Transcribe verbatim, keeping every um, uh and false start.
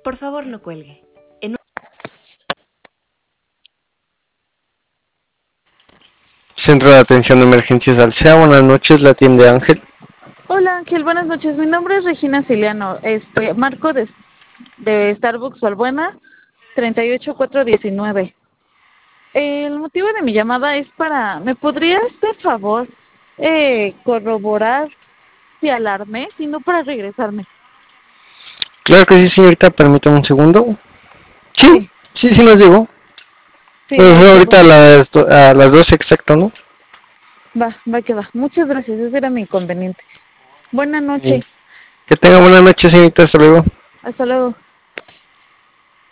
Por favor, no cuelgue. En... Centro de Atención de Emergencias Alsea, buenas noches, la atiende Ángel. Hola Ángel, buenas noches. Mi nombre es Regina Ciliano. Este, marco de, de Starbucks Valbuena, treinta y ocho cuatro diecinueve. El motivo de mi llamada es para, ¿me podrías, por favor, eh, corroborar si alarmé, si no para regresarme? Claro que sí, señorita, permítame un segundo. Sí, Sí, sí, sí nos llegó. sí, Pues fue este, ahorita a bueno, las, do- a las doce exacto, ¿no? va, va que va. Muchas gracias, ese era mi inconveniente. Buena Sí. noche, Que tenga buena noche, señorita, hasta luego. hasta luego.